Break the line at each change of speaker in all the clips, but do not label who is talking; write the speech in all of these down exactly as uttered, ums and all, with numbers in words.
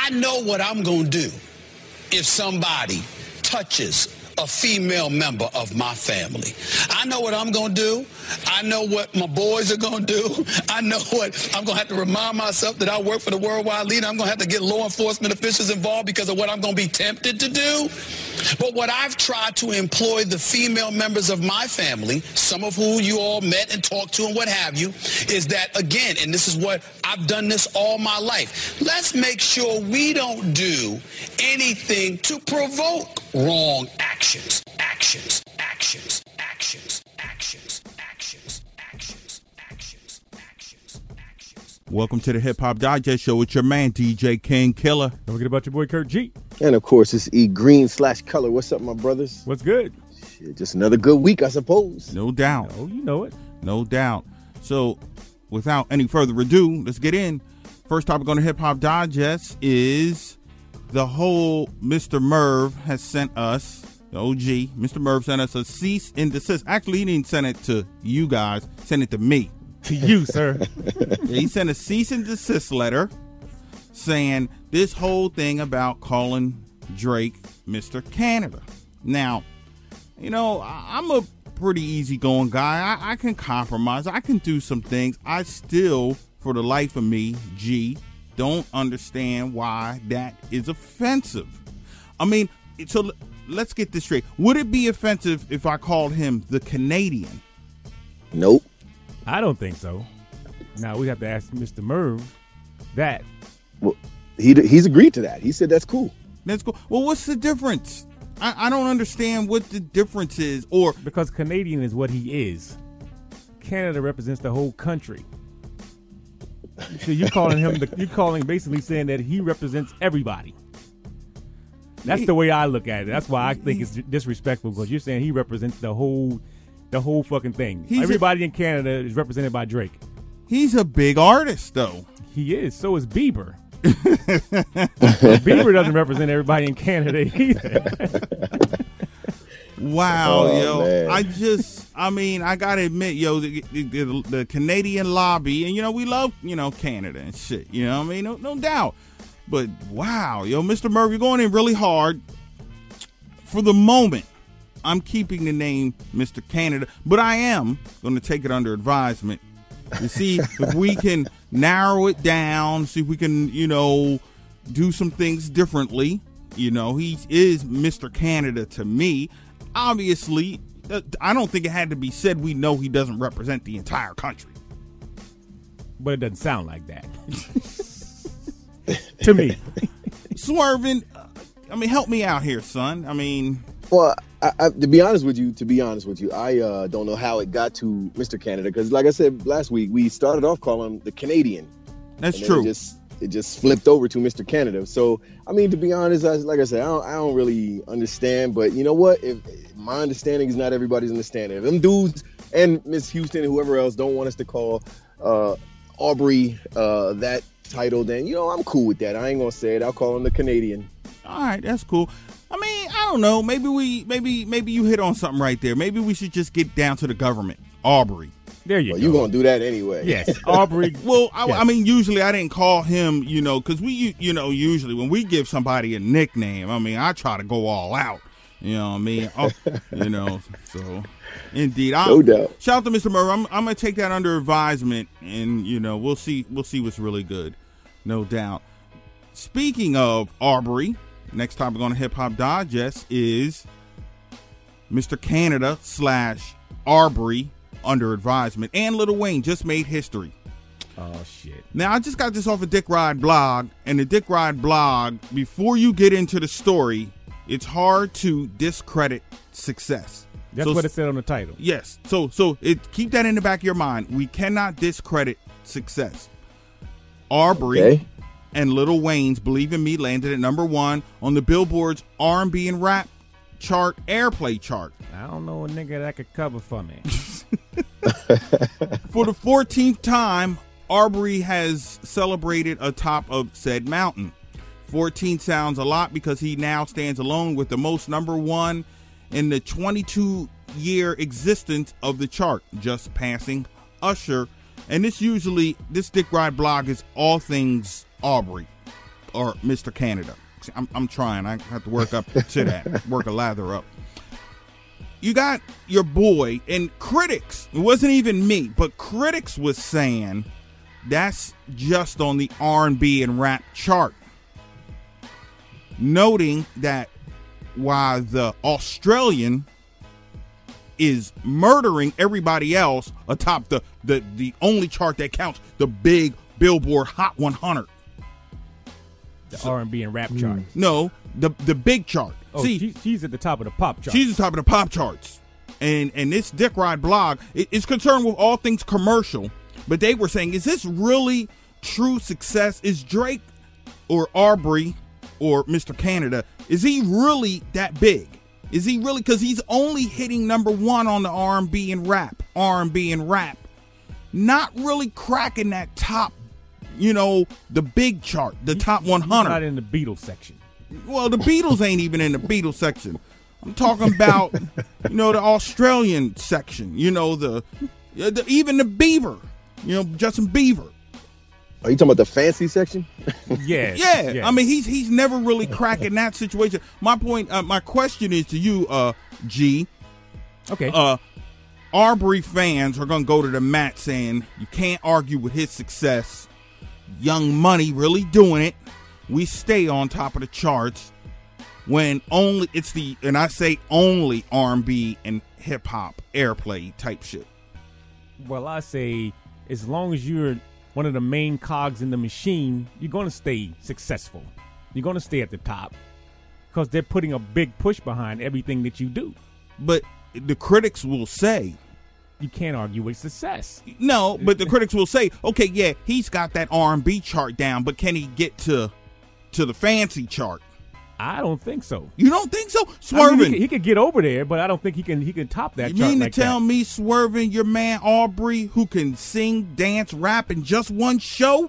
I know what I'm going to do if somebody touches a female member of my family. I know what I'm going to do. I know what my boys are going to do. I know what I'm going to have to remind myself that I work for the worldwide leader. I'm going to have to get law enforcement officials involved because of what I'm going to be tempted to do. But what I've tried to employ the female members of my family, some of who you all met and talked to and what have you, is that, again, and this is what I've done this all my life, let's make sure we don't do anything to provoke wrong actions, actions, actions, actions, actions, actions, actions, actions, actions, actions.
Welcome to the Hip Hop Digest Show with your man, D J King Killer.
Don't forget about your boy, Kurt G.
And, of course, it's E Green slash Color. What's up, my brothers?
What's good?
Shit, just another good week, I suppose.
No doubt.
Oh, you know it.
No doubt. So, without any further ado, let's get in. First topic on the Hip Hop Digest is the whole Mister Merv has sent us, the O G, Mister Merv sent us a cease and desist. Actually, he didn't send it to you guys, sent it to me.
To you, sir.
Yeah, he sent a cease and desist letter saying this whole thing about calling Drake Mister Canada. Now, you know, I'm a pretty easygoing guy. I, I can compromise. I can do some things. I still, for the life of me, G, don't understand why that is offensive. I mean, so let's get this straight. Would it be offensive if I called him the Canadian?
Nope.
I don't think so. Now, we have to ask Mister Merv that.
Well, he he's agreed to that. He said that's cool.
That's cool. Well, what's the difference? I, I don't understand what the difference is. Or
because Canadian is what he is. Canada represents the whole country. So you're calling him the, you're calling basically saying that he represents everybody. That's he, the way I look at it. That's why I think it's disrespectful, because you're saying he represents the whole the whole fucking thing. Everybody a, in Canada is represented by Drake. He's
a big artist, though.
He is. So is Bieber. Bieber doesn't represent everybody in Canada either.
Wow,
oh,
yo.
Man.
I just, I mean, I got to admit, yo, the, the, the Canadian lobby, and, you know, we love, you know, Canada and shit, you know what I mean? No, no doubt. But, wow, yo, Mister Murphy, you're going in really hard. For the moment, I'm keeping the name Mister Canada, but I am going to take it under advisement to see if we can narrow it down, see if we can, you know, do some things differently. You know, he is Mister Canada to me. Obviously, I don't think it had to be said. We know he doesn't represent the entire country.
But it doesn't sound like that. To me.
Swerving, I mean, help me out here, son. I mean...
Well, I, I, to be honest with you, to be honest with you, I uh, don't know how it got to Mister Canada, because like I said last week, we started off calling him the Canadian.
That's true.
It just, it just flipped over to Mister Canada. So, I mean, to be honest, I, like I said, I don't, I don't really understand. But you know what? If, if my understanding is not everybody's understanding. If them dudes and Miss Houston and whoever else don't want us to call uh, Aubrey uh, that title, then, you know, I'm cool with that. I ain't going to say it. I'll call him the Canadian.
All right, that's cool. I mean, I don't know. Maybe we, maybe, maybe you hit on something right there. Maybe we should just get down to the government. Aubrey.
There you
well,
go.
You're going to do that anyway.
Yes, Aubrey.
Well, I,
yes.
I mean, usually I didn't call him, you know, because we, you know, usually when we give somebody a nickname, I mean, I try to go all out. You know what I mean? Oh, you know, so indeed. I'll,
no doubt.
Shout out to Mister Murray. I'm, I'm going to take that under advisement, and, you know, we'll see, we'll see what's really good. No doubt. Speaking of Aubrey, next topic on the Hip Hop Digest is Mister Canada slash Aubrey under advisement, and Lil Wayne just made history.
Oh, shit.
Now, I just got this off of Dick Ride blog, and the Dick Ride blog, before you get into the story, it's hard to discredit success.
That's so, what it said on the title.
Yes. So, so it keep that in the back of your mind. We cannot discredit success. Aubrey okay. and Lil Wayne's Believe in Me landed at number one on the Billboard's R and B and rap chart airplay chart.
I don't know a nigga that could cover for me.
For the fourteenth time, Aubrey has celebrated atop of said mountain. fourteen sounds a lot because he now stands alone with the most number one in the twenty-two year existence of the chart, just passing Usher. And this usually, this Dick Ride blog is all things Aubrey. or Mister Canada? I'm, I'm trying. I have to work up to that. Work a lather up. You got your boy, and critics, it wasn't even me, but critics was saying that's just on the R and B and rap chart. Noting that while the Australian is murdering everybody else atop the, the, the only chart that counts, the big Billboard Hot one hundred.
The so, R and B and rap chart.
No, the the big chart.
Oh,
See,
she, she's at the top of the pop chart.
She's at the top of the pop charts. And and this Dick Ride blog it, is concerned with all things commercial. But they were saying, is this really true success? Is Drake or Aubrey or Mister Canada, is he really that big? Is he really? Because he's only hitting number one on the R and B and rap. R and B and rap. Not really cracking that top, you know, the big chart, the top one hundred.
He's not in the Beatles section.
Well, the Beatles ain't even in the Beatles section. I'm talking about, you know, the Australian section. You know, the, the even the Bieber. You know, Justin Bieber.
Are you talking about the fancy section?
Yes,
yeah.
yes.
I mean, he's he's never really cracking that situation. My point, uh, my question is to you, uh, G.
Okay.
Uh, Aubrey fans are gonna go to the mat saying you can't argue with his success. Young Money really doing it. We stay on top of the charts when only it's the and I say only R and B and hip hop airplay type shit.
Well, I say as long as you're one of the main cogs in the machine, you're going to stay successful. You're going to stay at the top because they're putting a big push behind everything that you do.
But the critics will say,
you can't argue with success.
No, but the critics will say, okay, yeah, he's got that R and B chart down, but can he get to to the fancy chart?
I don't think so.
You don't think so? Swerving.
I mean, he, can, he could get over there, but I don't think he can He can top that
you
chart
mean
like
to tell
that.
me, Swerving, your man Aubrey, who can sing, dance, rap in just one show?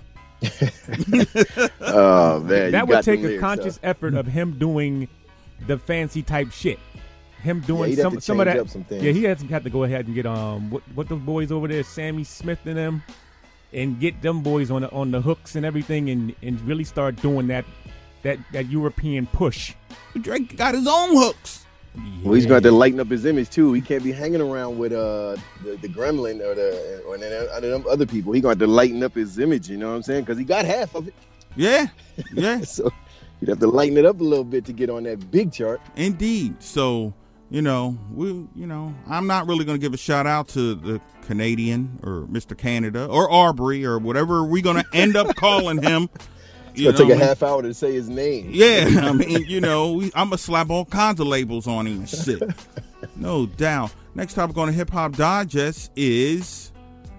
Oh, man.
That
you
would
got
take
the
a
lyrics,
conscious
huh?
effort of him doing the fancy type shit. Him
Yeah,
doing
he'd have
some
to
some of
change
that.
up some things.
Yeah, he has to have to go ahead and get um what what those boys over there, Sammy Smith and them, and get them boys on the on the hooks and everything, and, and really start doing that that that European push.
Drake got his own hooks.
Well, he's going to have to lighten up his image, too. He can't be hanging around with uh, the, the Gremlin or the or the other people. He's going to have to lighten up his image, you know what I'm saying? Because he got half of it.
Yeah, yeah.
So you'd have to lighten it up a little bit to get on that big chart.
Indeed. So, you know, we, you know, I'm not really going to give a shout out to the Canadian or Mister Canada or Aubrey or whatever we're going to end up calling him.
It's going to take a I mean? half hour to say his name.
Yeah, I mean, you know, we, I'm going to slap all kinds of labels on him and shit. No doubt. Next topic on the Hip Hop Digest is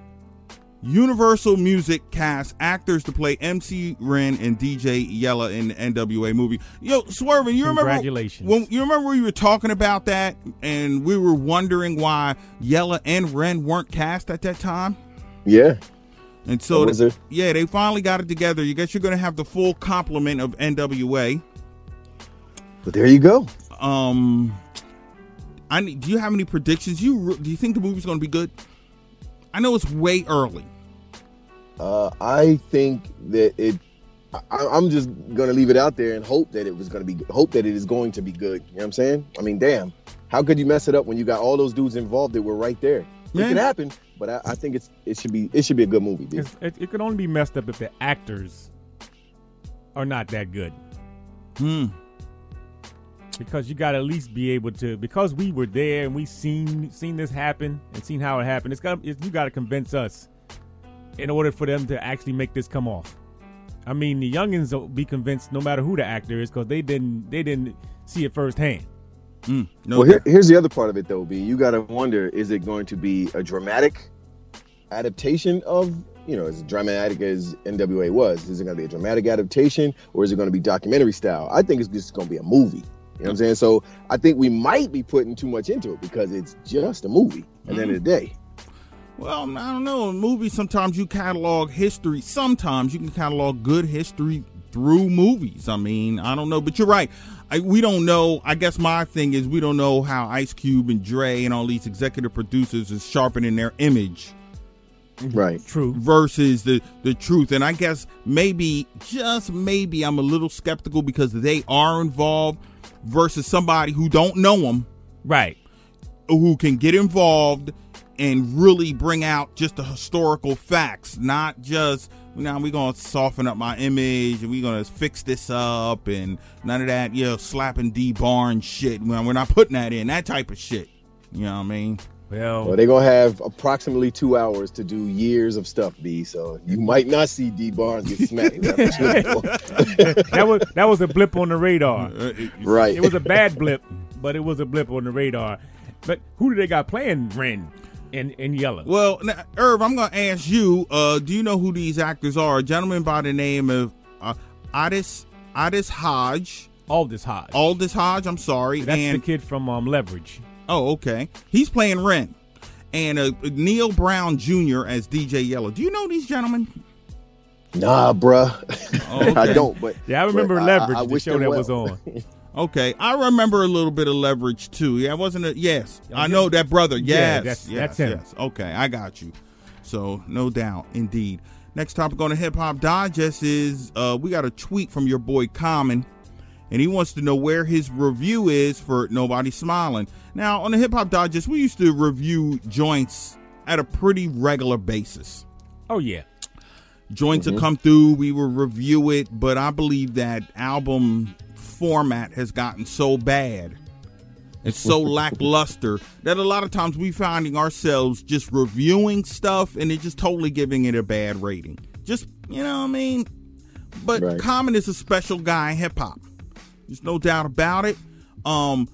Universal Music cast actors to play M C Ren and D J Yella in the N W A movie. Yo, Swerving, you remember?
Congratulations.
When, you remember we were talking about that and we were wondering why Yella and Ren weren't cast at that time?
Yeah.
And so,
was it?
yeah, they finally got it together. You guess you're going to have the full complement of N W A.
But there you go.
Um, I need, do you have any predictions? You do you think the movie's going to be good? I know it's way early.
Uh, I think that it. I, I'm just going to leave it out there and hope that it was going to be. Hope that it is going to be good. You know what I'm saying? I mean, damn, how could you mess it up when you got all those dudes involved that were right there? It
Yeah.
could happen. But I, I think it's it should be it should be a good movie, dude.
It, it could only be messed up if the actors are not that good.
Hmm.
Because you got to at least be able to, because we were there and we seen seen this happen and seen how it happened. It's got it's, you got to convince us in order for them to actually make this come off. I mean, the youngins will be convinced no matter who the actor is because they didn't they didn't see it firsthand.
Mm, no
well, here, here's the other part of it, though, B. You got to wonder, is it going to be a dramatic adaptation of, you know, as dramatic as N W A was? Is it going to be a dramatic adaptation or is it going to be documentary style? I think it's just going to be a movie. You know what I'm saying? So I think we might be putting too much into it because it's just a movie at the end of the day.
Well, I don't know. In movies, sometimes you catalog history. Sometimes you can catalog good history through movies. I mean, I don't know. But you're right. I, we don't know. I guess my thing is we don't know how Ice Cube and Dre and all these executive producers is sharpening their image
Right.
True.
versus the the truth. And I guess maybe, just maybe, I'm a little skeptical because they are involved versus somebody who don't know them,
Right.
who can get involved and really bring out just the historical facts, not just, now we're going to soften up my image and we're going to fix this up and none of that, you know, slapping D Barnes shit. Well, we're not putting that in, that type of shit. You know what I mean?
Well,
Well, they're gonna have approximately two hours to do years of stuff, B. So you might not see D Barnes get smacked. That's what you're looking for.
that was that was a blip on the radar.
Uh, it-
Right.
It was a bad blip, but it was a blip on the radar. But who do they got playing Ren and, and Yellow?
Well, now, Irv, I'm going to ask you, uh, do you know who these actors are? A gentleman by the name of uh, Addis, Addis Hodge.
Aldous Hodge.
Aldous Hodge, I'm sorry.
That's
and
the kid from um, Leverage.
Oh, okay. He's playing Ren. And uh, Neil Brown Junior as D J Yellow. Do you know these gentlemen?
Nah, bruh.
Oh, okay.
I don't. But
Yeah, I remember
but
Leverage,
I, I
the
wish
show
them
that
well.
was on.
Okay. I remember a little bit of Leverage, too. Yeah, wasn't it? Yes.
Oh,
I
yeah.
know that brother.
Yeah,
Yes.
that's-
yes,
that's him.
Yes. Okay, I got you. So, no doubt. Indeed. Next topic on the Hip Hop Digest is uh, we got a tweet from your boy Common. And he wants to know where his review is for Nobody Smiling. Now, on the Hip Hop Digest, we used to review joints at a pretty regular basis.
Oh, yeah.
Joints will come through, we will review it, but I believe that album format has gotten so bad, it's so lackluster, that a lot of times we finding ourselves just reviewing stuff and it just totally giving it a bad rating. Just, you know what I mean? But
Right.
Common is a special guy in hip-hop. There's no doubt about it. Um,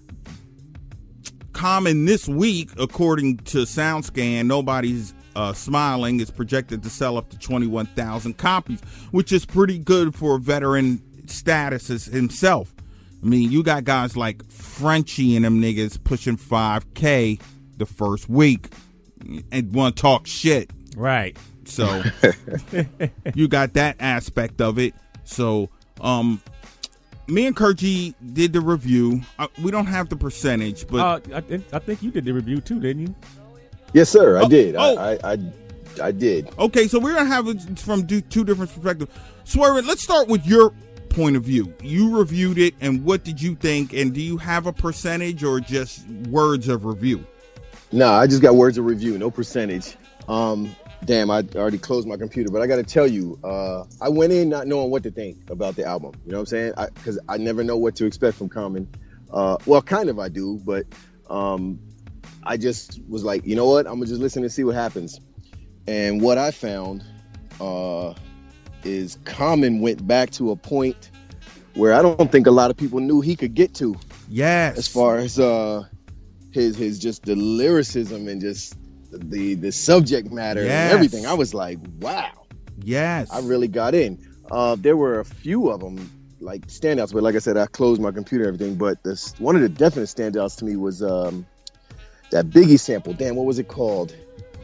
Common this week, according to SoundScan, Nobody's uh, Smiling is projected to sell up to twenty-one thousand copies, which is pretty good for a veteran status as himself. I mean, you got guys like Frenchie and them niggas pushing five K the first week and want to talk shit.
Right.
So you got that aspect of it. So, um, me and Kurji did the review. Uh, we don't have the percentage, but
Uh, I, think- I think you did the review too, didn't you?
Yes, sir. I
Oh,
did.
oh.
I, I, I, I did.
okay. So we're gonna have it from do, two different perspectives. Swerve, let's start with your point of view. You reviewed it, and what did you think? And do you have a percentage or just words of review?
No, I just got words of review, no percentage. Um, damn, I already closed my computer, but I got to tell you, uh, I went in not knowing what to think about the album. You know what I'm saying? Because I, I never know what to expect from Common. Uh, well, kind of I do, but um, I just was like, you know what? I'm gonna just listen and see what happens. And what I found uh, is Common went back to a point where I don't think a lot of people knew he could get to,
Yes.
as far as uh, his his just the lyricism and just the the subject matter
Yes.
and everything. I was like, wow,
Yes.
I really got in. Uh, there were a few of them like standouts, but like I said, I closed my computer and everything. But this one of the definite standouts to me was um, that Biggie sample. Damn, what was it called?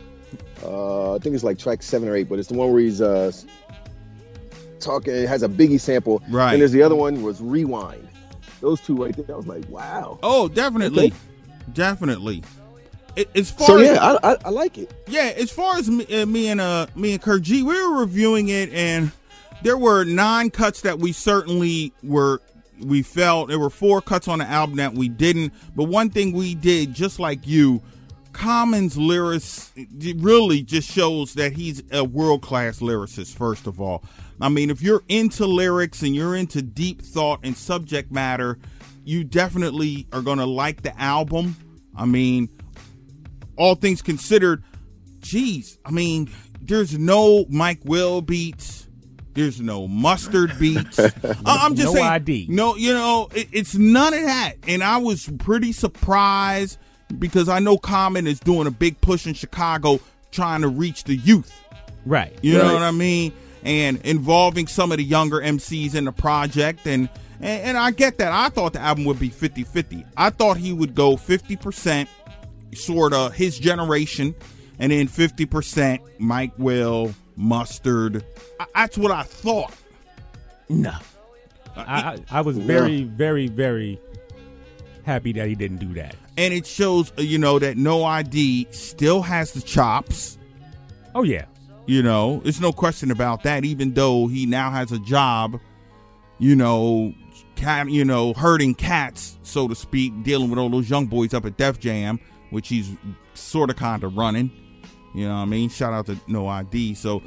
Uh, I think it's like track seven or eight, but it's the one where he's uh, talking. It has a Biggie sample,
Right.
And there's the other one was Rewind. Those two right there, I was like, wow.
Oh, definitely.
Okay.
Definitely. It, as far
So
as,
yeah, I, I, I like it.
Yeah, as far as me, uh, me and uh me and Kurt G, we were reviewing it, and there were nine cuts that we certainly were we felt. There were four cuts on the album that we didn't. But one thing we did, just like you, Common's lyrics it really just shows that he's a world class lyricist. First of all, I mean, if you're into lyrics and you're into deep thought and subject matter, you definitely are gonna like the album. I mean, all things considered, geez, I mean, there's no Mike Will beats. There's no Mustard beats. I- I'm just
No
saying.
I D.
No, you know, it, it's none of that. And I was pretty surprised because I know Common is doing a big push in Chicago trying to reach the youth.
Right.
You know
Right.
what I mean? And involving some of the younger M Cs in the project. And, and, and I get that. I thought the album would be fifty-fifty. I thought he would go fifty percent sort of his generation, and then fifty percent Mike Will, Mustard. I, that's what I thought.
No. I, I, I was very, very, very happy that he didn't do that.
And it shows, uh, you know, that No I D still has the chops.
Oh, yeah.
You know, it's no question about that. Even though he now has a job, you know, cat, you know, herding cats, so to speak, dealing with all those young boys up at Def Jam, which he's sort of kind of running. You know what I mean? Shout out to No I D. So,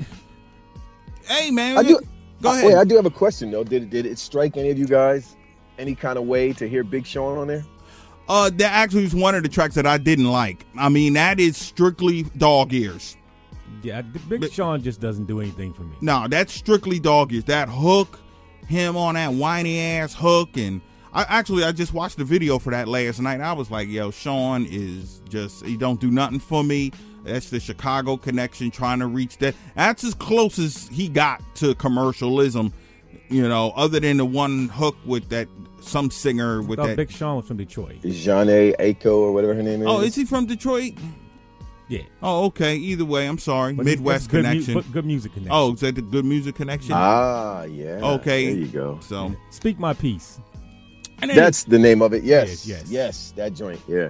hey, man.
I do,
go ahead.
Wait, I do have a question, though. Did, did it strike any of you guys any kind of way to hear Big Sean on there?
Uh, that actually was one of the tracks that I didn't like. I mean, that is strictly dog ears.
Yeah, Big
But-
Sean just doesn't do anything for me.
No, that's strictly dog ears. That hook, him on that whiny ass hook, and I actually I just watched the video for that last night. I was like, yo, Sean is just, he don't do nothing for me. That's the Chicago connection, trying to reach that. That's as close as he got to commercialism, you know, other than the one hook with that some singer with
I thought
that.
Big Sean was from Detroit.
Jeanne Aiko or whatever her name is.
Oh, is he from Detroit?
Yeah.
Oh, okay. Either way, I'm sorry.
But it's-
Midwest
it's good mu-
connection.
but good music connection.
Oh, is that the Good Music Connection?
Ah, yeah.
Okay.
There you go.
So,
Speak My Peace.
and then,
That's the name of it. Yes.
Yes, yes.
Yes, that joint. Yeah.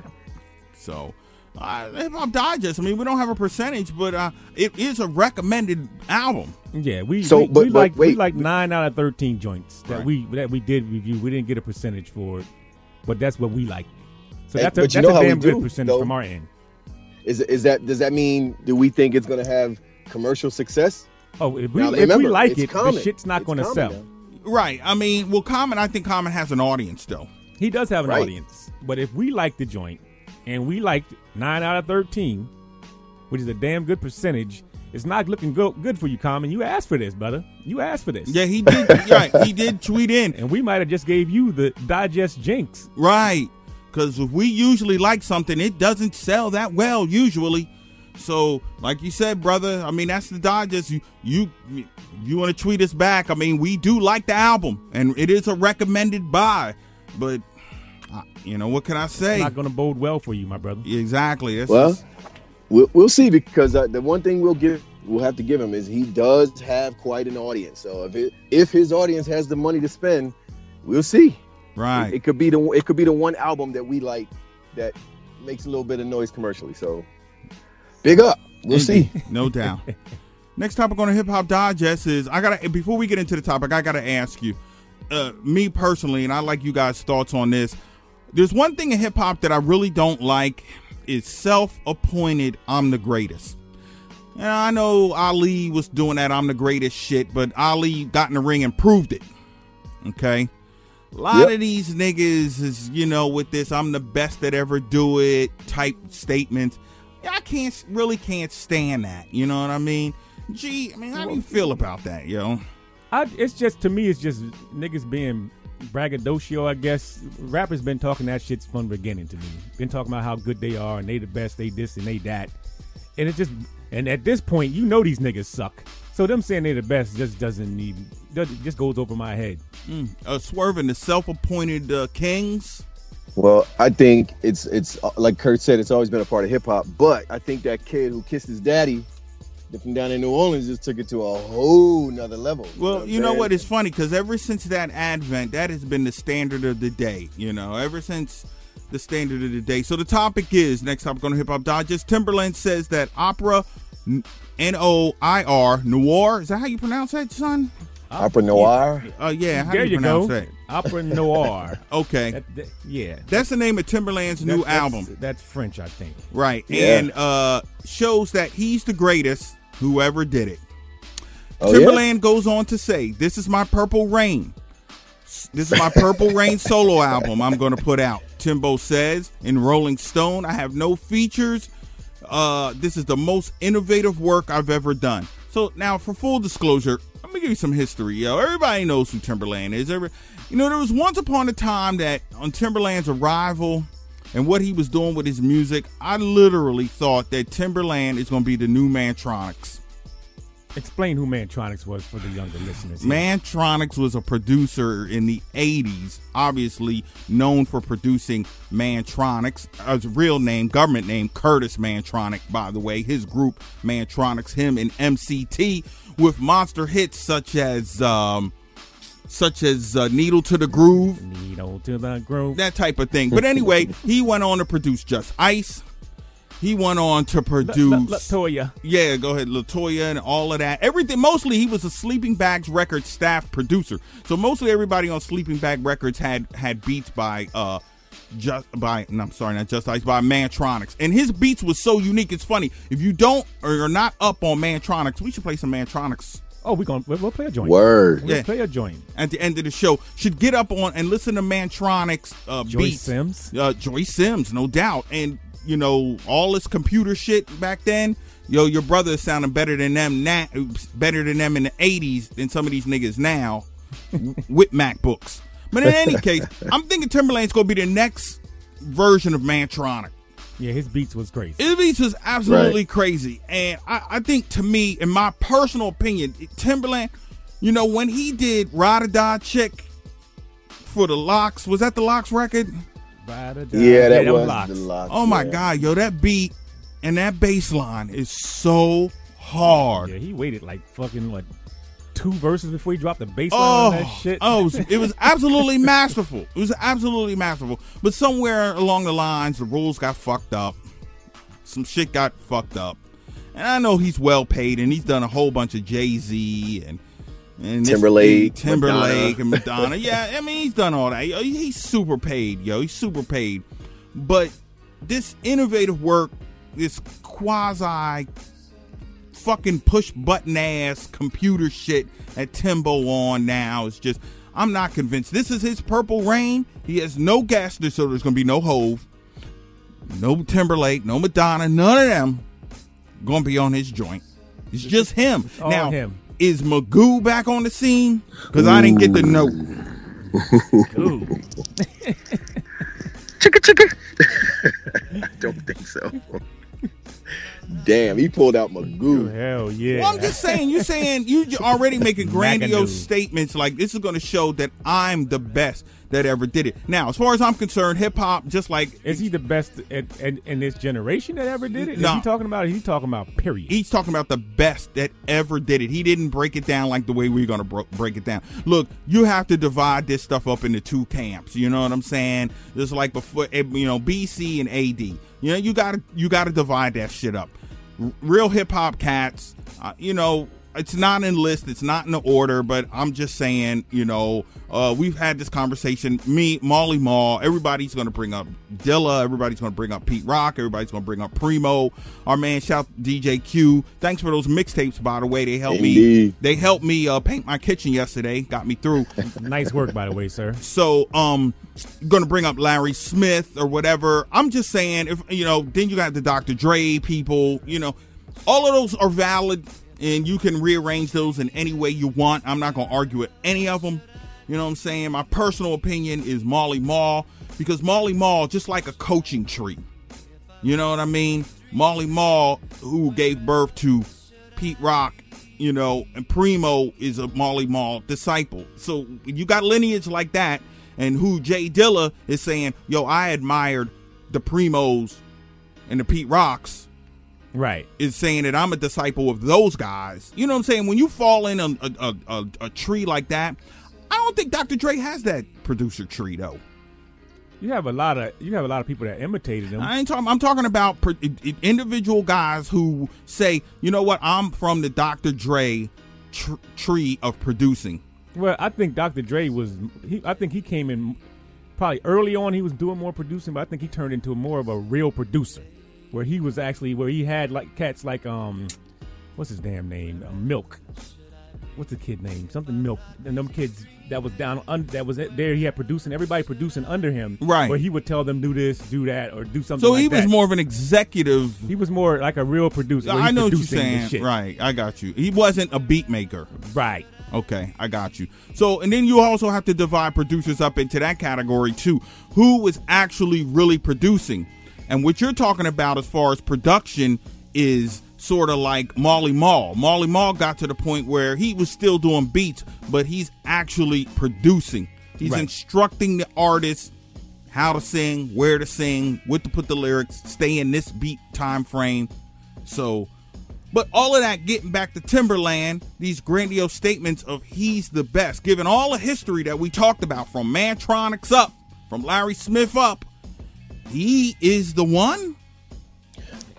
so uh, Hip Hop Digest. I mean, we don't have a percentage, but uh, it is a recommended album.
Yeah, we
So,
we,
but-
we
but
like we
wait.
like nine out of thirteen joints that
Right.
we that we did review. We didn't get a percentage for it, but that's what we like. So
Hey,
that's a,
but you
that's
know
a
how we
damn good
do,
percentage
though?
from our end.
Is is that does that mean do we think it's gonna have commercial success?
Oh, if we
Now,
if
remember,
we like
it's
it,
Common.
the shit's not
It's
going to
Common
sell.
now.
Right. I mean, well, Common, I think Common has an audience, though.
He does have an
Right.
audience, but if we like the joint and we liked nine out of thirteen, which is a damn good percentage, it's not looking go- good for you, Common. You asked for this, brother. You asked for this.
Yeah, he did. Right. He did tweet in.
And we might have just gave you the digest jinx.
Right. Because if we usually like something, it doesn't sell that well, usually. So, like you said, brother, I mean, that's the Digest. You you you want to tweet us back. I mean, we do like the album, and it is a recommended buy. But, uh, you know, what can I say?
It's not going to bode well for you, my brother.
Exactly. That's
Well,
just-
we'll we'll see because uh, the one thing we'll give we'll have to give him is he does have quite an audience. So if it if his audience has the money to spend, we'll see.
right.
It, it could be the it could be the one album that we like that makes a little bit of noise commercially. So big up. We'll see.
No doubt. Next topic on the Hip Hop Digest is I gotta before we get into the topic, I gotta ask you, uh, me personally, and I like you guys' thoughts on this. There's one thing in hip hop that I really don't like is self-appointed I'm the greatest. And I know Ali was doing that I'm the greatest shit, but Ali got in the ring and proved it. Okay. A lot
Yep.
of these niggas is, you know, with this I'm the best that ever do it type statements. I can't really can't stand that. You know what I mean? Gee, I mean, how do you feel about that, yo?
I, it's just, to me, it's just niggas being braggadocio, I guess. Rappers been talking that shit from the beginning to me. Been talking about how good they are and they the best, they this and they that. And it just, and at this point, you know these niggas suck. So them saying they the best just doesn't even, just goes over my head.
Mm. Uh, swerving the self-appointed uh, kings.
Well, I think it's it's uh, like Kurt said, it's always been a part of hip hop. But I think that kid who kissed his daddy from down in New Orleans just took it to a whole nother level.
Well,
what
you
I'm
know
saying?
what? It's funny because ever since that advent, that has been the standard of the day. You know, ever since the standard of the day. So the topic is, next topic on the Hip Hop Digest, Timberland says that opera, N O I R, noir, is that how you pronounce that, son?
Opera Noir.
Uh, yeah, how
There
do you
you
pronounce
go.
that?
Opera Noir.
Okay.
That- that- yeah.
That's the name of Timberland's new
That- that's-
album.
That's French, I think.
Right.
Yeah.
And uh, shows that he's the greatest, whoever did it.
Oh,
Timberland goes on to say, this is my Purple Rain. This is my Purple Rain solo album I'm going to put out. Timbo says in Rolling Stone, I have no features. Uh, this is the most innovative work I've ever done. So now, for full disclosure, let me give you some history. Yo, everybody knows who Timberland is. Every, you know, there was once upon a time that on Timberland's arrival and what he was doing with his music, I literally thought that Timberland is going to be the new Mantronix.
Explain who Mantronix was for the younger listeners. here.
Mantronix was a producer in the eighties, obviously known for producing Mantronix. His real name, government name, Curtis Mantronic, by the way. His group, Mantronix, him and M C T, with monster hits such as um, such as uh, Needle to the Groove,
Needle to the groove.
that type of thing. But anyway, he went on to produce Just Ice. He went on to produce
L- L- LaToya.
Yeah, go ahead, LaToya and all of that. Everything. Mostly, he was a Sleeping Bags Records staff producer. So mostly everybody on Sleeping Bag Records had had beats by uh just by no, I'm sorry, not Just Ice, by Mantronix. And his beats was so unique. It's funny. If you don't or you're not up on Mantronix, we should play some Mantronix.
Oh, we're gonna we'll play a joint.
Word.
We'll
Yeah.
play a joint.
At the end of the show, should get up on and listen to Mantronix uh,
Joyce
beats.
Sims.
Uh, Joyce Sims, no doubt. And you know, all this computer shit back then, yo, your brother is sounding better than them now, better than them in the eighties than some of these niggas now with MacBooks. But in any case, I'm thinking Timberland's gonna be the next version of Mantronix.
Yeah, his beats was crazy.
His beats was absolutely
Right.
crazy. And I, I think, to me, in my personal opinion, Timberland, you know, when he did Ride or Die Chick for the Locks, was that the Locks record?
Yeah, that
was
was
Locks.
the Locks.
Oh my
yeah.
God, yo, that beat and that bass line is so hard.
Yeah, he waited like fucking what two verses before he dropped the bass line
Oh,
on that shit.
oh, it was, it was absolutely masterful. It was absolutely masterful. But somewhere along the lines, the rules got fucked up. Some shit got fucked up. And I know he's well paid, and he's done a whole bunch of Jay-Z and and this-
Timberlake,
Timberlake, and Madonna. Yeah, I mean, he's done all that. Yo, He's super paid, yo. He's super paid. But this innovative work, this quasi fucking push button ass computer shit that Timbo on now is just, I'm not convinced. This is his Purple Rain. He has no guests, so there's gonna be no Hove, no Timberlake, no Madonna, none of them gonna be on his joint. It's just him.
all
Now,
him.
is Magoo back on the scene? Because I didn't get the note.
Ooh.
Chicka chicka. I don't think so. Damn, he pulled out Magoo.
Hell yeah.
Well, I'm just saying, you're saying, you already making grandiose
Macanudo.
statements like this is going to show that I'm the best that ever did it. Now, as far as I'm concerned, hip hop, just like
Is he the best at, at, in this generation that ever did it? Is
No.
he talking about? Is he talking about period?
he's talking about the best that ever did it. He didn't break it down like the way we're going to bro- break it down. Look, you have to divide this stuff up into two camps. You know what I'm saying? Just like before, you know, B C and A D. You know, you got to you got to divide that shit up. R- real hip hop cats, uh, you know, it's not in list, it's not in the order, but I'm just saying, you know, uh, we've had this conversation. Me, Molly Mall, everybody's going to bring up Dilla, everybody's going to bring up Pete Rock, everybody's going to bring up Primo. Our man, shout D J Q. Thanks for those mixtapes, by the way. They helped me.
Indeed.
They helped me uh, paint my kitchen yesterday. Got me through.
Nice work, by the way, sir.
So, um, going to bring up Larry Smith or whatever. I'm just saying, if you know, then you got the Doctor Dre people. You know, all of those are valid, and you can rearrange those in any way you want. I'm not going to argue with any of them. You know what I'm saying? My personal opinion is Marley Marl, because Marley Marl, just like a coaching tree. You know what I mean? Marley Marl, who gave birth to Pete Rock, you know, and Primo is a Marley Marl disciple. So you got lineage like that, and who Jay Dilla is saying, yo, I admired the Primos and the Pete Rocks,
Right.
is saying that I'm a disciple of those guys. You know what I'm saying? When you fall in a, a, a, a tree like that, I don't think Doctor Dre has that producer tree, though.
You have a lot of you have a lot of people that imitated him.
I ain't talking. I'm talking about per, individual guys who say, you know what, I'm from the Doctor Dre tr- tree of producing.
Well, I think Doctor Dre was. He, I think he came in probably early on. He was doing more producing, but I think he turned into more of a real producer, where he was actually where he had like cats like um, what's his damn name? Uh, Milk. What's the kid name? Something Milk. And them kids that was down un, that was there. He had producing everybody producing under him,
Right.
Where he would tell them do this, do that, or do something.
So
like
he was
that.
more of an executive.
He was more like a real producer. where
I
he's
know what you're
producing the
saying.
shit.
Right. I got you. He wasn't a beat maker.
Right.
Okay, I got you. So, and then you also have to divide producers up into that category too. Who was actually really producing? And what you're talking about as far as production is sort of like Marley Marl. Marley Marl got to the point where he was still doing beats, but he's actually producing. He's
Right.
instructing the artist how to sing, where to sing, what to put the lyrics, stay in this beat time frame. So, but all of that, getting back to Timberland, these grandiose statements of he's the best, given all the history that we talked about from Mantronix up, from Larry Smith up, he is the one.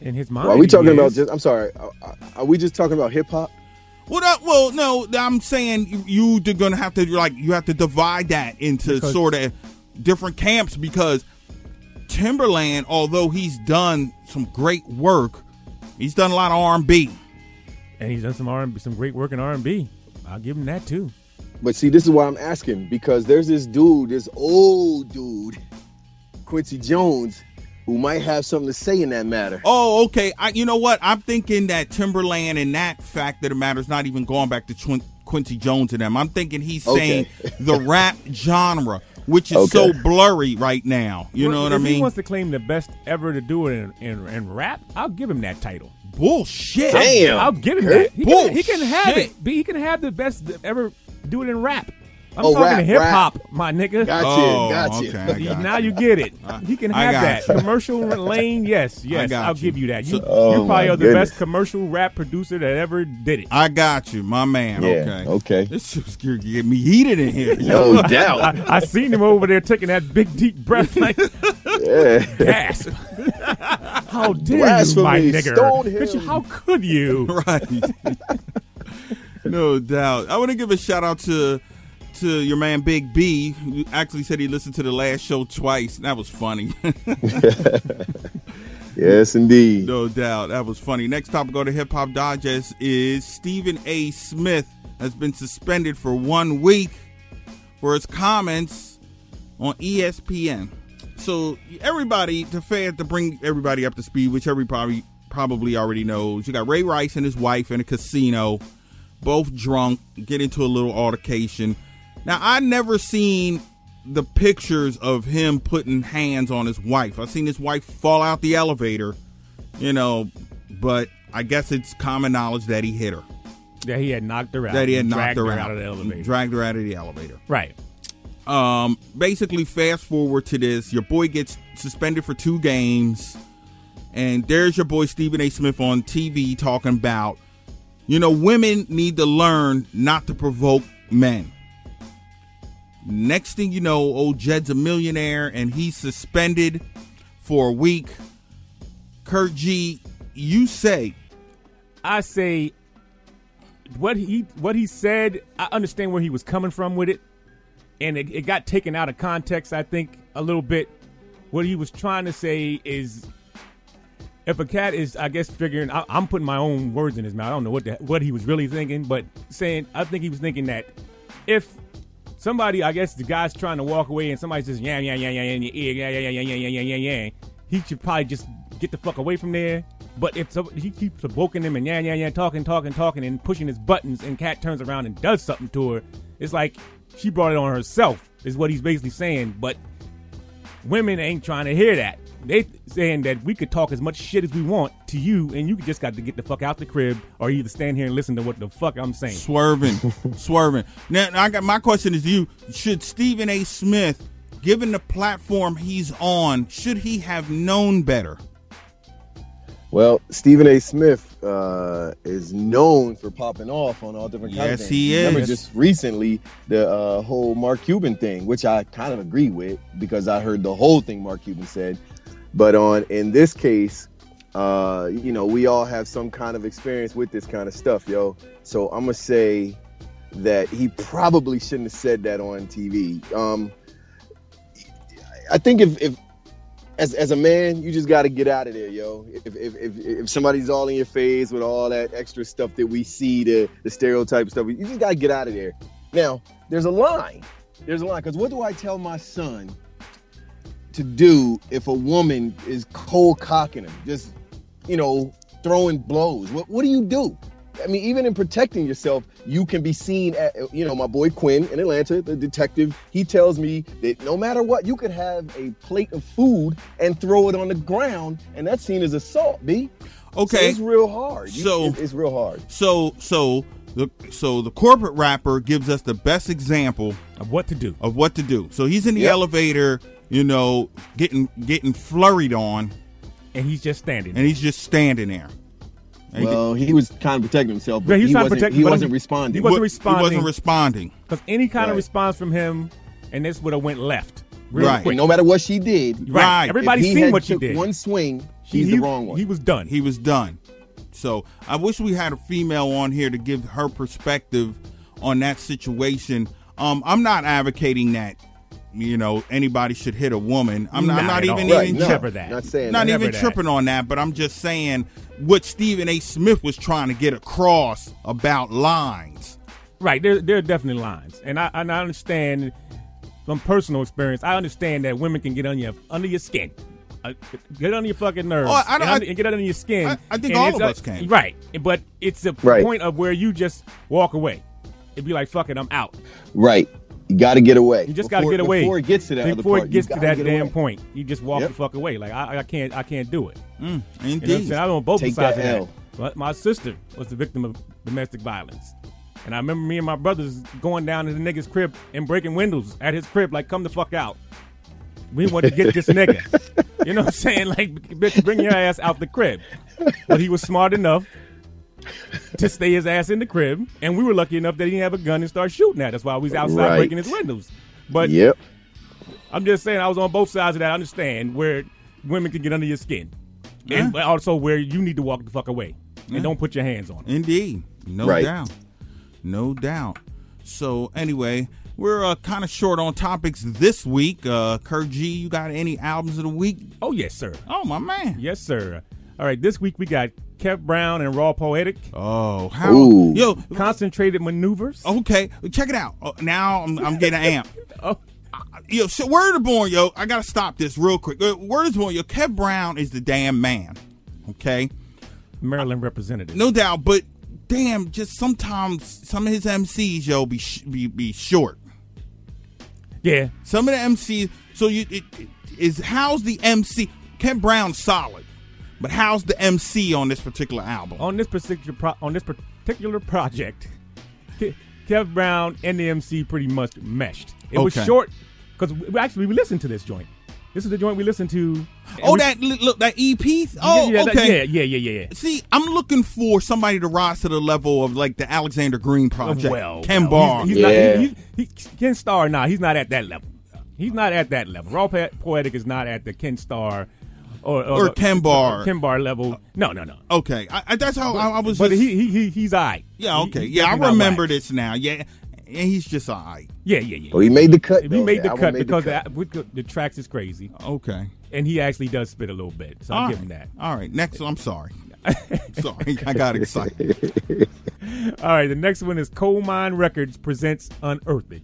In his mind,
Are we talking
he
about
is.
just? I'm sorry. Are, are we just talking about hip hop?
Well, that, well, no, I'm saying you, you're gonna have to like you have to divide that into
Because-
sort of different camps because Timberland, although he's done some great work, he's done a lot of R and B.
and he's done some R and B, some great work in R and B. I'll give him that too.
But see, this is why I'm asking, because there's this dude, this old dude, Quincy Jones, who might have something to say in that matter.
Oh, okay. I, you know what? I'm thinking that Timberland and that fact of the matter is not even going back to Twin, Quincy Jones and them. I'm thinking he's saying
Okay.
the rap genre, which is
Okay.
so blurry right now. You
Well,
know what I
if
mean?
he wants to claim the best ever to do it in, in, in rap, I'll give him that title.
Bullshit.
Damn.
I'll give him that. He can, he can have
Bullshit.
it. He can have the best ever do it in rap. I'm
Oh,
talking
rap,
hip hop,
rap.
my nigga.
Gotcha,
Oh,
gotcha.
okay, I got
Now
you.
you get it. He can
I
have
got
that.
you.
Commercial lane, yes, yes.
got
I'll
you.
give you that. You,
So-
Oh,
you probably
my
are the
goodness.
best commercial rap producer that ever did it.
I got you, my man.
Yeah,
okay.
okay.
This shit's gonna get me heated in here.
No doubt.
I, I seen him over there taking that big deep breath like
Yeah.
gasp. How dare you, my
Blasphemy.
nigger?
Stone
Bitch,
him.
how could you?
Right. No doubt. I want to give a shout out to to your man Big B, who actually said he listened to the last show twice. That was funny.
Yes, indeed.
No doubt. That was funny. Next topic on the Hip Hop Digest is Stephen A. Smith has been suspended for one week for his comments on E S P N. So everybody, to fair to bring everybody up to speed, which everybody probably already knows, you got Ray Rice and his wife in a casino, both drunk, get into a little altercation. Now, I never seen the pictures of him putting hands on his wife. I've seen his wife fall out the elevator, you know, but I guess it's common knowledge that he hit her.
That he had knocked her out.
That he had knocked
dragged
her,
her
out.
out of the elevator.
Dragged her out of the elevator.
Right.
Um, basically, fast forward to this. Your boy gets suspended for two games. And there's your boy Stephen A. Smith on T V talking about, you know, women need to learn not to provoke men. Next thing you know, old Jed's a millionaire and he's suspended for a week. Kurt G, you say.
I say what he what he said, I understand where he was coming from with it. And it, it got taken out of context, I think, a little bit. What he was trying to say is, if a cat is, I guess, figuring, I, I'm putting my own words in his mouth. I don't know what the, what he was really thinking, but saying, I think he was thinking that if somebody, I guess, the guy's trying to walk away and somebody's just yeah, yeah, yeah, yeah, yeah, yeah, yeah, yeah, yeah, yeah, yeah, yeah, yeah, he should probably just get the fuck away from there. But if so, he keeps provoking him and yeah, yeah, yeah, talking, talking, talking, and pushing his buttons, and Cat turns around and does something to her, it's like she brought it on herself, is what he's basically saying. But women ain't trying to hear that. They saying that we could talk as much shit as we want to you, and you just got to get the fuck out the crib, or either stand here and listen to what the fuck I'm saying.
Swerving, swerving. Now, I got my question is to you: should Stephen A. Smith, given the platform he's on, should he have known better?
Well, Stephen A. Smith uh, is known for popping off on all different kinds
Yes,
of things.
he
Remember
is.
just recently the uh, whole Mark Cuban thing, which I kind of agree with because I heard the whole thing Mark Cuban said. But on in this case, uh, you know, we all have some kind of experience with this kind of stuff, yo. So I'm gonna say that he probably shouldn't have said that on T V. Um, I think if, if as as a man, you just got to get out of there, yo. If, if if if somebody's all in your face with all that extra stuff that we see, the the stereotype stuff, you just got to get out of there. Now, there's a line. There's a line, because what do I tell my son to do if a woman is cold cocking him, just, you know, throwing blows? What what do you do? I mean, even in protecting yourself, you can be seen at, you know, my boy Quinn in Atlanta, the detective, he tells me that no matter what, you could have a plate of food and throw it on the ground, and that's seen as assault, B.
Okay,
So it's real hard. You,
So-
it- it's real hard.
so so the so the corporate rapper gives us the best example
Of what to do.
of what to do. So he's in the
Yep.
elevator, you know, getting getting flurried on,
And he's just standing.
and he's just standing there. And he-
Well, he was kind of protecting himself,
Yeah,
but
he
he,
was trying to
wasn't,
protect-
he
but
wasn't
he-
responding.
he wasn't
He
responding.
wasn't responding.
Because any kind of
Right.
response from him, and this would have went left. Real
Right.
quick.
And no matter what she did,
Right.
Right.
Everybody's
if he
seen
had
what she
took
did.
one swing,
He-
he's
he,
the wrong one.
He was done.
He was done. So I wish we had a female on here to give her perspective on that situation. Um, I'm not advocating that, you know, anybody should hit a woman. I'm not, I'm
Not
not
at
even
all.
Right,
even
no,
Never that.
Not saying
not
that.
Never
even
that.
tripping on that, but I'm just saying what Stephen A. Smith was trying to get across about lines.
Right, there, there are definitely lines, and I, and I understand from personal experience. I understand that women can get on your under your skin, uh, get under your fucking nerves,
Oh, I don't-
and, under-
I-
and get under your skin.
I- I think
and
all
it's
of
a-
us can.
Right, but it's the
Right.
point of where you just walk away. It'd be like, fuck it, I'm out.
Right. You got to get away.
You just got to
Before-
get away
before it gets to that other
Before
part.
it gets
you
to
gotta
that
get
damn
away.
point, you just walk
Yep.
the fuck away. Like I, I can't, I can't do it.
Mm,
You know what I'm
indeed.
saying? I'm on both
Take
sides
that
of
L.
that. But my sister was the victim of domestic violence. And I remember me and my brothers going down to the nigga's crib and breaking windows at his crib, like, come the fuck out. We want to get this nigga. You know what I'm saying? Like, bitch, bring your ass out the crib. But he was smart enough to stay his ass in the crib. And we were lucky enough that he didn't have a gun and start shooting at us while we was outside
Right.
breaking his windows. But
Yep.
I'm just saying I was on both sides of that. I understand where women can get under your skin. And
Yeah.
also where you need to walk the fuck away.
Yeah.
And don't put your hands on it.
Indeed. No
Right.
doubt. No doubt. So anyway, we're uh, kind of short on topics this week. Uh, Kurt G, you got any albums of the week?
Oh, yes, sir.
Oh, my man.
Yes, sir. All right, this week we got Kev Brown and Raw Poetic.
Oh, how?
Ooh.
Yo,
Concentrated Maneuvers.
okay. Check it out. Oh, now I'm, I'm getting amped.
Oh,
Yo, so Word is Born, yo. I gotta stop this real quick. Uh, Word is Born, yo. Kev Brown is the damn man. Okay,
Maryland representative.
no doubt. But damn, just sometimes some of his M Cs, yo, be sh- be be short.
Yeah.
Some of the M Cs. So you it, it, is how's the M C? Kev Brown's solid, but how's the M C on this particular album?
On this particular pro- on this particular project, Ke- Kev Brown and the M C pretty much meshed. It was
Okay.
short because we, actually we listened to this joint. This is the joint we listened to.
Oh,
we-
that li- look that E P. Oh,
yeah, that-
okay.
yeah, yeah, yeah, yeah, yeah.
See, I'm looking for somebody to rise to the level of like the Alexander Green project.
Well,
Ken
well,
Barr.
He's, he's
Yeah.
not, he, he, he, Ken Starr, nah, he's not at that level. He's not at that level. Raw Po- Poetic is not at the Ken Starr or,
Or Ken Barr.
Ken Barr level. No, no, no.
Okay, I, I, that's how I, I was.
But
just,
he, he, he he's all right.
yeah, okay,
He- he's
yeah, I
definitely not
remember
whack.
this now. Yeah, and he's just all right.
Yeah, yeah, yeah.
Well, he made the cut.
He
though.
made the
album
cut
made
because
cut.
The, we could- the tracks is crazy,
Okay,
and he actually does spit a little bit. So I'll
all
give
right.
him that.
All right, next, I'm sorry. sorry, I got excited.
All right, the next one is Coal Mine Records presents Unearthed.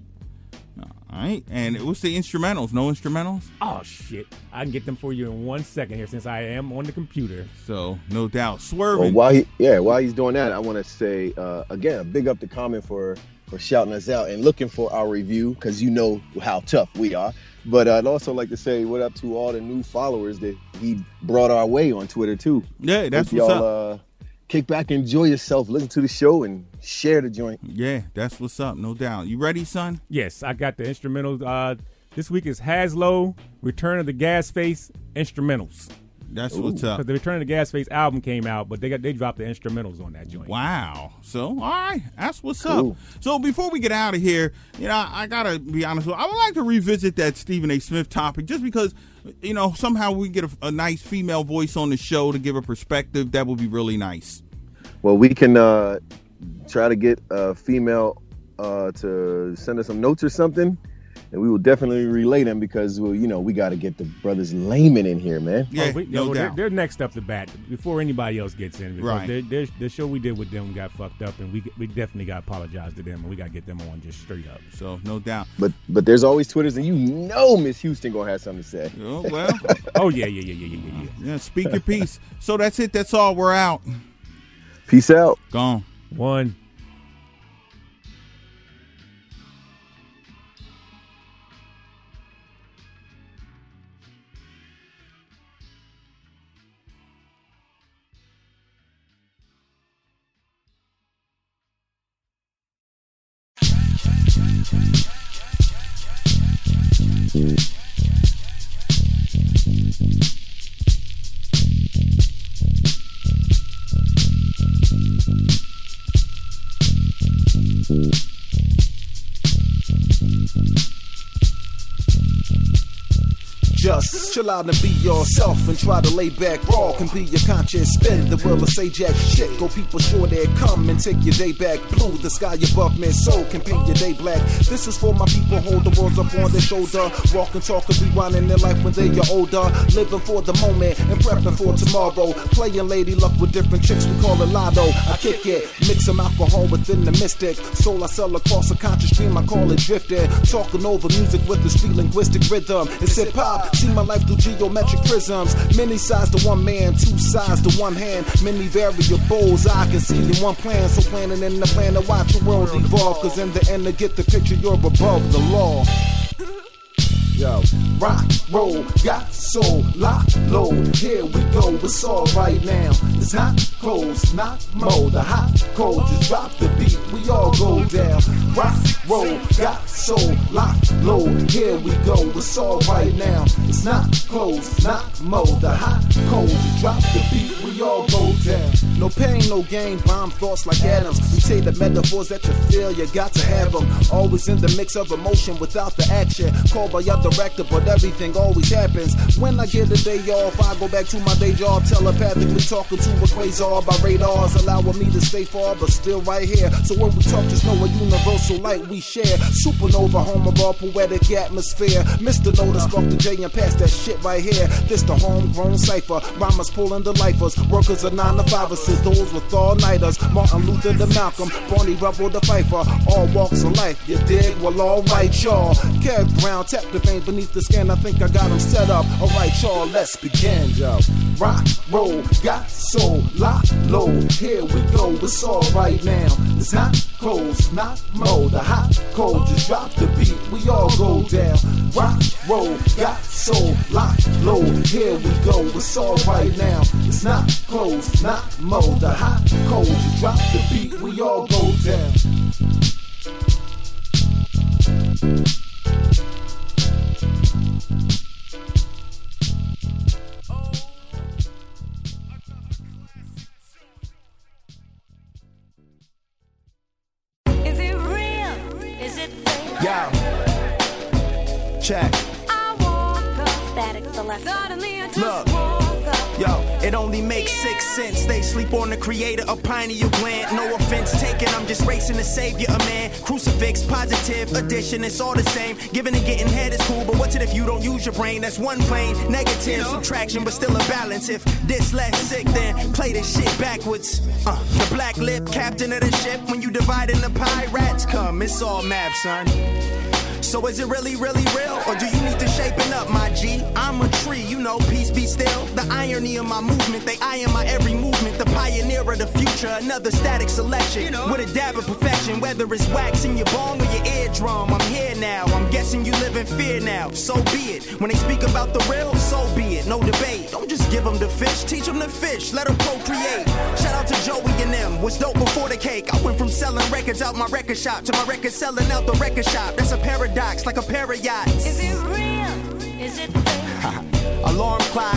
All right, and what's the instrumentals? No instrumentals.
Oh shit! I can get them for you in one second here since I am on the computer.
So no doubt,
Well,
swerving.
while he, yeah, while he's doing that, I want to say uh, again, big up to Common for for shouting us out and looking for our review because you know how tough we are. But I'd also like to say what up to all the new followers that he brought our way on Twitter too.
Yeah, that's
Hope
what's
y'all
up.
uh, kick back, enjoy yourself, listen to the show, and share the joint.
Yeah, that's what's up. No doubt. You ready, son?
Yes, I got the instrumentals. Uh, this week is Haslow, Return of the Gas Face instrumentals.
That's what's up.
Because the Return of the Gas Face album came out, but they got they dropped the instrumentals on that joint.
Wow. So, all right. That's what's
Cool.
up. So, before we get out of here, you know, I got to be honest with you. I would like to revisit that Stephen A. Smith topic just because, you know, somehow we get a, a nice female voice on the show to give a perspective. That would be really nice.
Well, we can uh, try to get a female uh, to send us some notes or something, and we will definitely relay them because, well, you know, we got to get the brothers Layman in here, man.
Yeah,
Oh, we-
no
no, they're,
doubt.
they're next up to bat before anybody else gets in. Because
Right.
they're, they're, the show we did with them got fucked up, and we we definitely got to apologize to them, and we got to get them on just straight up.
So, no doubt.
But but there's always Twitters, and you know Miss Houston gonna have something to say.
Oh, well,
Oh yeah, yeah, yeah, yeah, yeah, yeah, yeah.
yeah, speak your piece. So, that's it. That's all. We're out.
Peace out.
Gone.
One.
Thank you. Just chill out and be yourself and try to lay back raw. Can be your conscience spin. The will of say jack shit. Go people sure they come and take your day back. Blue, the sky above me, so can paint your day black. This is for my people, hold the world up on their shoulder. Walking, talking, rewinding their life when they are older. Living for the moment and prepping for tomorrow. Playing lady luck with different chicks, we call it lotto. I kick it, mix some alcohol within the mystic. Soul I sell across a conscious stream, I call it drifting. Talking over music with the street linguistic rhythm. It's hip hop, see my life through geometric prisms. Many sides to one man, two sides to one hand. Many variables I can see in one plan. So planning in the plan to watch the world evolve. Cause in the end to get the picture you're above the law. Yo, rock, roll, got soul, lock, load. Here we go, it's all right now. It's hot, close, not mo. The hot, cold, just drop the beat, we all go down. Rock, roll, got soul, lock, load. Here we go, it's all right now. It's not close, not mo. The hot, cold, just drop the beat, we all go down. No pain, no gain, bomb thoughts like atoms. You say the metaphors that you feel, you got to have them. Always in the mix of emotion without the action. Called by other director, but everything always happens. When I get a day off, I go back to my day job, telepathically talking to a quasar by radars, allowing me to stay far, but still right here. So when we talk, just know a universal light we share. Supernova, home of all poetic atmosphere. Mister Notice, spark the J and pass that shit right here. This the homegrown cipher. Rhymers pulling the lifers. Workers are nine to fivers, so those with all-nighters. Martin Luther to Malcolm, Barney Rubble to Pfeiffer. All walks of life, you dig? Well, alright, y'all. Kev Brown, tap the vein beneath the skin, I think I got them set up. Alright, y'all, let's begin, yo. Rock, roll, got soul, lock, load. Here we go, it's all right now. It's hot, close, not mo. The hot, cold, just drop the beat, we all go down. Rock, roll, got soul, lock, load. Here we go, it's all right now. It's not close, not mo. The hot, cold, just drop the beat, we all go down. Yo, check.
I woke up, static select. Suddenly I just
Look.
woke up.
Yo, it only makes six cents. They sleep on the creator of pineal gland. No offense taken, I'm just racing to save you, a man. Crucifix, positive, addition, it's all the same. Giving and getting head is cool, but what's it if you don't use your brain? That's one plane. Negative, subtraction, but still a balance. If dyslexic, then play this shit backwards. Uh, the black lip, captain of the ship. When you divide in the pie, rats come. It's all math, son. So is it really, really real? Or do you need to shapen up, my G? I'm a tree, you know, peace be still. The irony of my movement, they iron my every movement. The pioneer of the future, another static selection. You know. With a dab of perfection, whether it's wax in your bone or your eardrum. I'm here now, I'm guessing you live in fear now. So be it. When they speak about the real, so be it. No debate. Don't just give them the fish, teach them to fish. Let them procreate. Shout out to Joey and them. Was dope before the cake. I went from selling records out my record shop to my record selling out the record shop. That's a paradox. Like a pair of yachts.
Is it real? Is it fake?
Alarm clock.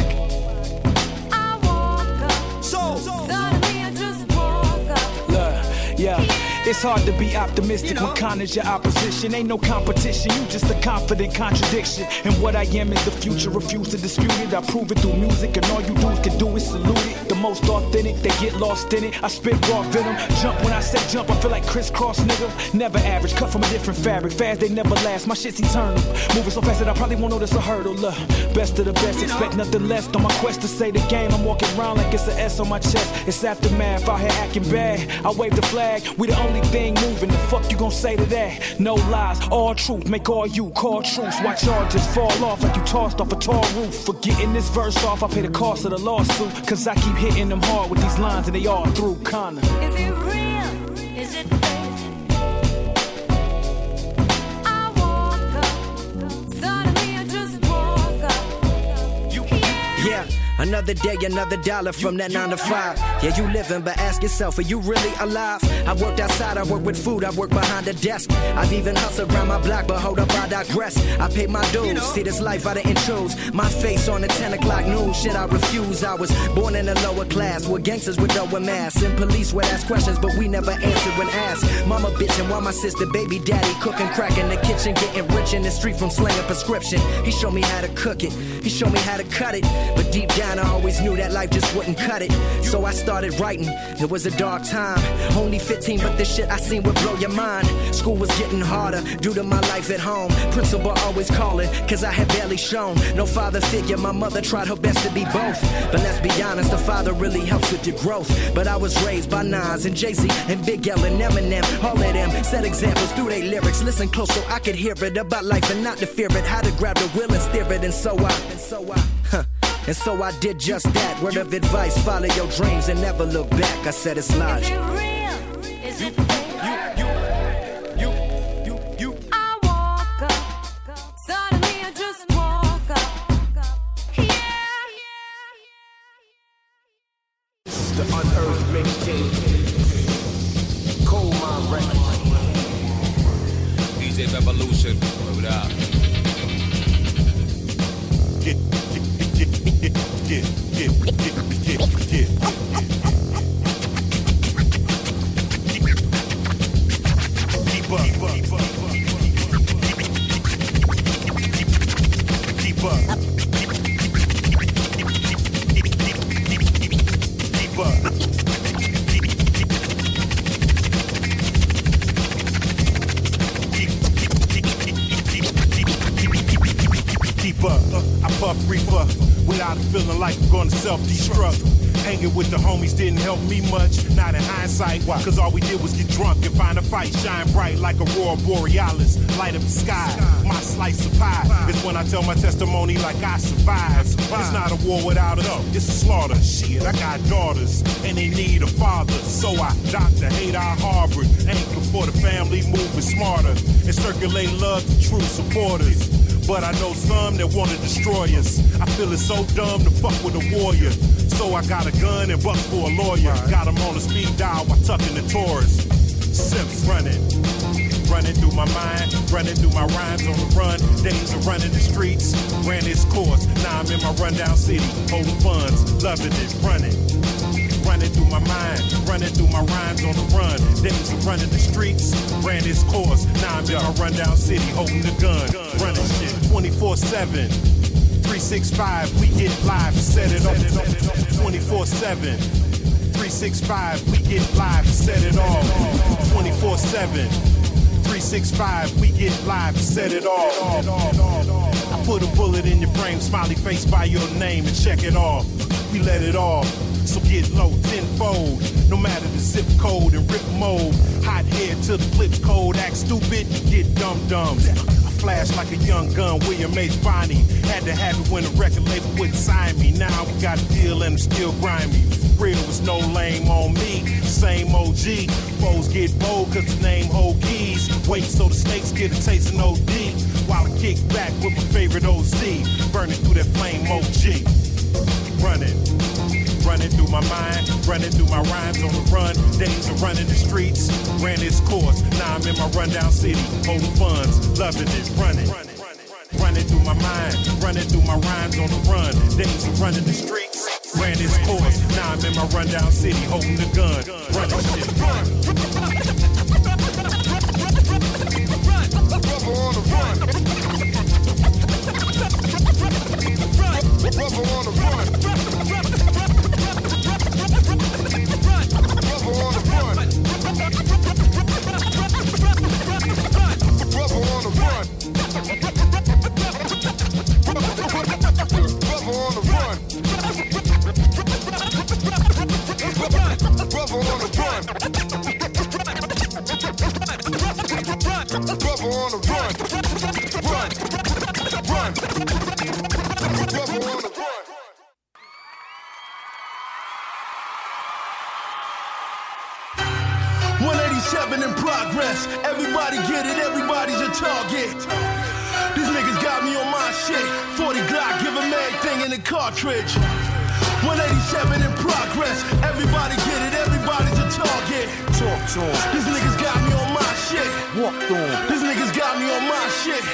I woke up.
So,
Suddenly I just woke up.
Look, yeah. It's hard to be optimistic you know. When Connor's your opposition. Ain't no competition, you just a confident contradiction. And what I am is the future, refuse to dispute it. I prove it through music, and all you dudes can do is salute it. The most authentic, they get lost in it. I spit raw venom, jump when I say jump, I feel like crisscross, nigga. Never average, cut from a different fabric. Fast, they never last, my shit's eternal. Moving so fast that I probably won't notice a hurdle. Look, best of the best, you expect know. Nothing less. On my quest to say the game, I'm walking around like it's an S on my chest. It's aftermath, out here acting bad. I wave the flag, we the only thing moving. The fuck you gon' say to that? No lies, all truth, make all you call truce. Watch y'all just fall off like you tossed off a tall roof. For getting this verse off, I pay the cost of the lawsuit. Cause I keep hitting them hard with these lines and they all through. Connor.
Is it real? Is it fake? I woke up. Suddenly I just woke up.
You, yeah.
Another day, another dollar from that nine to five. Yeah, you living, but ask yourself, are you really alive? I worked outside, I work with food, I work behind the desk. I've even hustled around my block, but hold up, I digress. I paid my dues, see this life I didn't choose. My face on the ten o'clock news, shit I refuse. I was born in a lower class, with gangsters with lower masks. And police would ask questions, but we never answered when asked. Mama bitching while my sister, baby daddy cooking crack in the kitchen. Getting rich in the street from slinging prescription. He showed me how to cook it, he showed me how to cut it. But deep down I always knew that life just wouldn't cut it. So I started writing, it was a dark time. Only fifteen, but this shit I seen would blow your mind. School was getting harder due to my life at home. Principal always calling, cause I had barely shown no father figure. My mother tried her best to be both, but let's be honest, the father really helps with your growth. But I was raised by Nas and Jay-Z and Big L and Eminem. All of them set examples through their lyrics. Listen close so I could hear it about life and not to fear it. How to grab the wheel and steer it. And so I, and so I, huh. And so I did just that. Word of advice, follow your dreams and never look back. I said it's logic. Is it real? Is it fake? You, you, you, you, you. I woke up, suddenly I just woke up. Yeah.
This is the Unearthed Mixtape. Cold Mind Records. D J Revolution, word up.
Get, get, get, get, get, get, get, get, get. Keep up, keep up, keep up, keep up. Keep up, uh, I puff reefer without a feeling like I'm gonna self-destruct. Hanging with the homies didn't help me much, not in hindsight. Why? Cause all we did was get drunk and find a fight, shine bright like Aurora Borealis, light up the sky. My slice of pie is when I tell my testimony like I survived. It's not a war without us, it's a slaughter. Shit, I got daughters and they need a father. So I Doctor hate our Harvard, anchor for the family, moving smarter and circulate love to true supporters. But I know some that wanna destroy us. I feel it's so dumb to fuck with a warrior. So I got a gun and bucks for a lawyer. Got him on a speed dial while tucking the Taurus. Sips running, running through my mind, running through my rhymes on the run. Days of running the streets, ran its course. Now I'm in my rundown city, holding funds, loving it, running. Running through my mind, running through my rhymes on the run. Days of running the streets, ran its course. Now I'm in my rundown city, holding the gun, running shit twenty-four seven, three sixty-five. We get live, set it off. twenty-four seven, three sixty-five. We get live, set it off. twenty-four seven, three sixty-five. We get live, set it off. I put a bullet in your frame, smiley face by your name, and check it off. We let it off. So get low tenfold, no matter the zip code and rip mode. Hot head till the clip's cold, act stupid, get dum-dums. I flash like a young gun, William H. Bonney. Had to have it when the record label wouldn't sign me. Now we got a deal and I'm still grimy. Real was no lame on me, same O G. Foes get bold cause the name hold keys. Wait so the snakes get a taste of O D. While I kick back with my favorite O Z. Burning through that flame O G. Running. Running through my mind, running through my rhymes on the run. Days of running the streets, ran its course. Now I'm in my rundown city, holding funds, loving it, running. Running through my mind, running through my rhymes on the run. Days of running the streets, ran its course. Now I'm in my rundown city, holding the gun, running shit. Brother on the run. Brother on the run.
one eighty-seven in progress. Everybody get it, everybody's a target. These niggas got me on my shit. forty Glock, give them everything in the cartridge. one eighty-seven in progress. Everybody get it, everybody's a target.
Talk to 'em.
These niggas got me on my shit.
Walk on.
These niggas got me on my shit.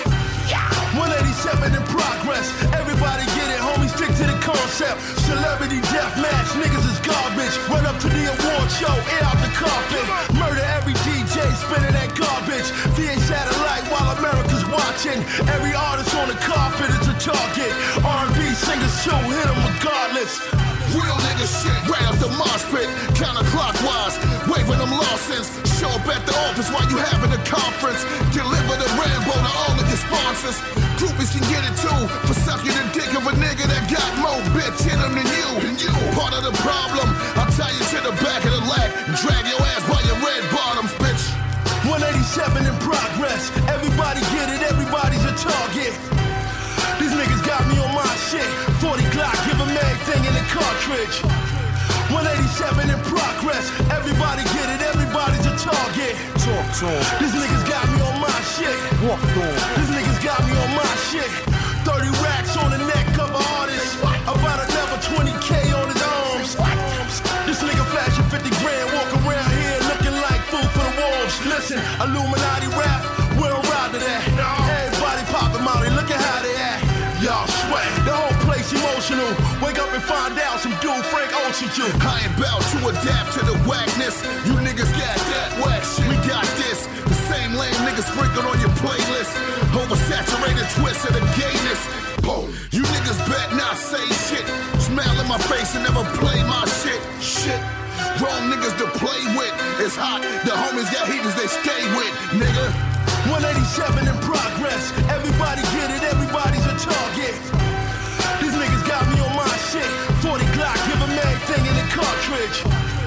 one eighty-seven in progress. Everybody get it, homie, stick to the concept. Celebrity deathmatch, niggas is garbage. Run up to the award show, air out the carpet. Murder every D J spinning that garbage. V A satellite while America's watching. Every artist on the carpet is a target. R and B singers too, hit them regardless.
Real nigga shit, right up the mosh pit, counterclockwise, waving them Lawsons. Show up at the office while you having a conference. Deliver the Rambo to all of your sponsors. Groupies can get it too, for sucking the dick of a nigga that got more bitch in him than you. Than you. Part of the problem, I'll tie you to the back of the leg and drag your ass by your red bottoms, bitch.
one eighty-seven in progress. Everybody get it, everybody's a target. These niggas got me on my shit. forty Glock, give them everything in the cartridge. one eighty-seven in progress. Everybody get it, everybody's a target.
Talk to 'em.
These niggas got me on my shit.
Walk on.
These niggas got me on my shit. thirty racks on the neck of an artist. About another twenty K on his arms. This nigga flashing fifty grand, walk around here looking like food for the wolves. Listen, Illuminati rap, we don't ride to that. Everybody poppin' Molly, look at how they act. Y'all sweat, the whole place emotional. Wake up and find out some dude Frank Ocean you.
I ain't bout to adapt to the whackness. You niggas got that whack shit. We got this. The same lame niggas sprinkled on your playlist. Oversaturated twist of the gayness. Boom. You niggas bet not say shit. Smile in my face and never play my shit. Shit. Wrong niggas to play with. It's hot. The homies got heaters they stay with, nigga.
one eighty-seven in progress. Everybody get it, everybody's a target. These niggas got me on my shit. forty Glock, give them everything in the cartridge.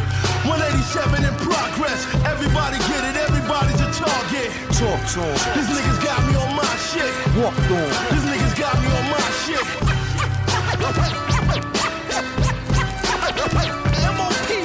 one eighty-seven in progress. Everybody get it, everybody's a target.
Talk to 'em.
These niggas got me on my shit.
Walk on.
These niggas got me on my shit. M O P.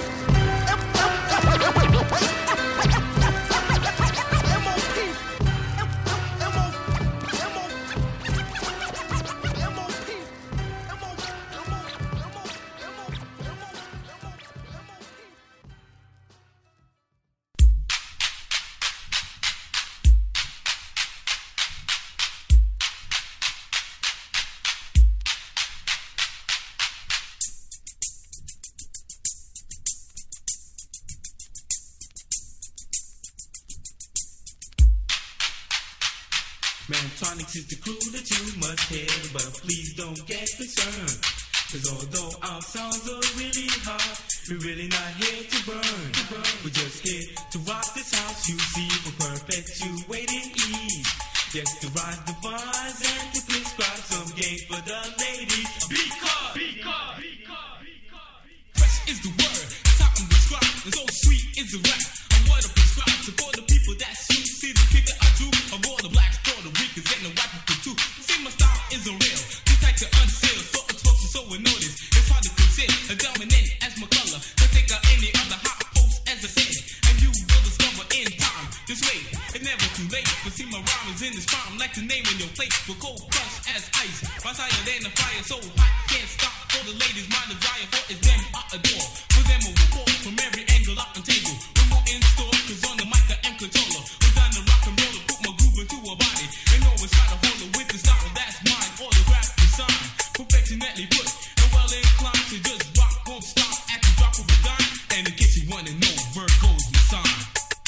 Mantronix is the clue that you must hear, but please don't get concerned. Cause although our songs are really hard, we're really not here to burn. We're just here to rock this house, you see, for perpetuating ease. Yes, to rise the bars and to prescribe some game for the ladies. Because, because, fresh is the word, it's how I'm described, and so sweet is the rap. I'm what I prescribe to for the people that shoot, see the kicker I do, of all the blacks, Puerto Ricans, and the white people too. See my style is unreal, too tight to unseal, so explosive, so we notice. It's hard to conceal, a dominant as my color, to take out any other hot post as I said, and you will discover in time. This way, it's never too late, to see my rhyme is in this prime, like the name on your plate, with cold crush as ice, rise higher than the fire, so hot, can't stop. For the ladies, my desire for is them I adore. For them I will call from every angle I can table. Remote in store, cause on the mic I am controller. We're down to rock and roll, put my groove into a body. And always try to hold it with the style that's mine. Autograph design, perfectionately put. And well inclined to just rock, won't stop at the drop of a dime. And in case you wanna know, Virgo's the sign.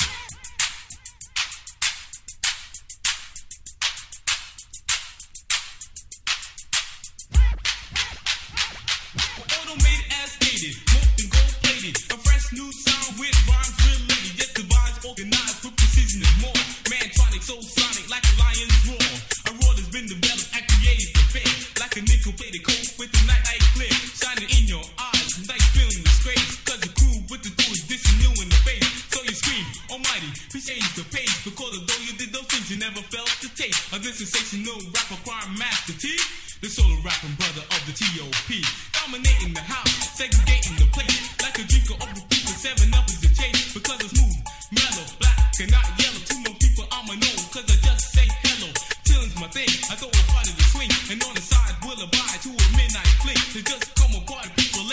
Automated as stated, molten gold plated. A fresh new sound with rhymes related. Just devised, organized with precision and more. Mantronic, so sonic, like a lion's roar. A roar that's been developed and created to fit. Like a nickel plated coat with the night light clear. Shining in your eyes, like feeling disgrace. Cause the crew with the dude is dissing you in the face. So you scream, almighty, please change the pace. Because although you did those things, you never felt the taste of this sensational rapper, crime master T. The solo rapping brother of the T O P. Dominating the house, segregating the place. Like a drinker of the people, seven up is the chase. Because it's smooth, mellow, black and not yellow. Too many people I'ma know, cause I just say hello. Chilling's my thing, I throw a part of the swing. And on the side, we'll abide to a midnight fling. To just come apart, people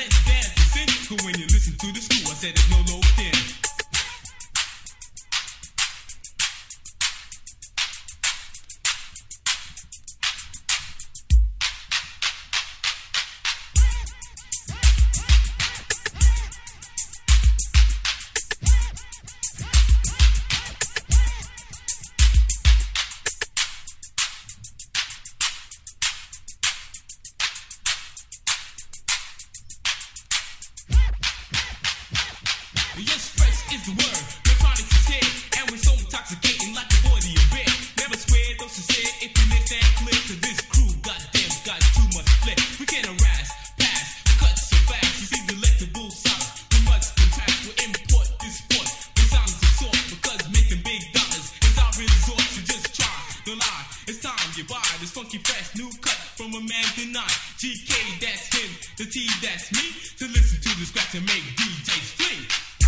Yes, fresh is the word. Narcotics is here, and we're so intoxicating like the body of bear. Never swear, though sincere, if you miss that clear to this crew. Goddamn, got too much flair. We can't harass, pass, cut so fast. You see delectable sauce. We must contract, we import this sport. The sounds of sort, because making big dollars is our resort. So just try, don't lie. It's time you buy this funky fresh new cut from a man denied. G K, that's him. The T, that's me. To listen to the scratch and make D Js flee.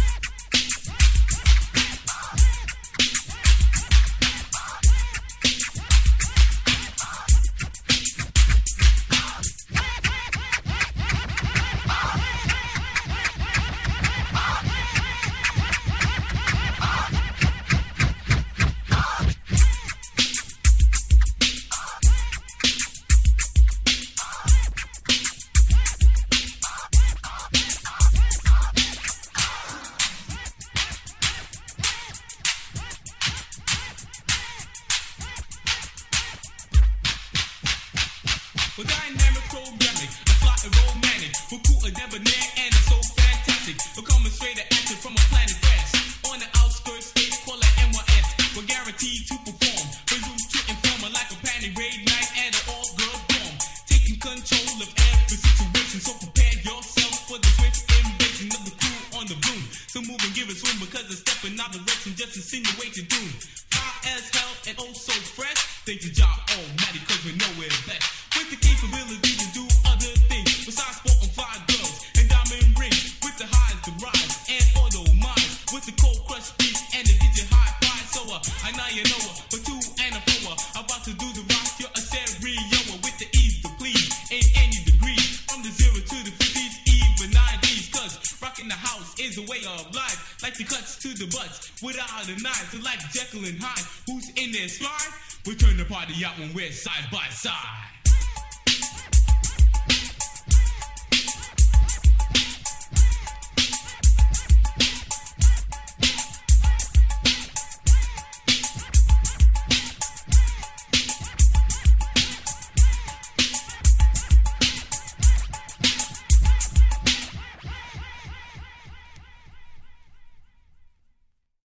Well, dynamic, programming, a plot and romantic, we're cool and debonair and it's so fantastic. We're coming straight to action from a planet fast. On the outskirts, they call it N Y S. We're guaranteed to perform, presumed to inform like a panty raid night at an all-girl dorm. Taking control of every situation, so prepare yourself for the swift invasion of the crew on the bloom. So move and give us room because the step in operation just insinuates doom. High as hell and oh so fresh, think the job almighty cause we know we're best. With the capability to do other things besides sport and fly girls and diamond rings. With the highs, the rise, and auto minds. With the cold crush beats and the digit high five. So uh, I know you know her, but two and a four. About to do the rock, you're a stereo with the ease to please in any degree. From the zero to the fifties, even nineties. Cause rocking the house is a way of life. Like the cuts to the butts without the knives. So like Jekyll and Hyde, who's in their slide? We turn the party out when we're side by side.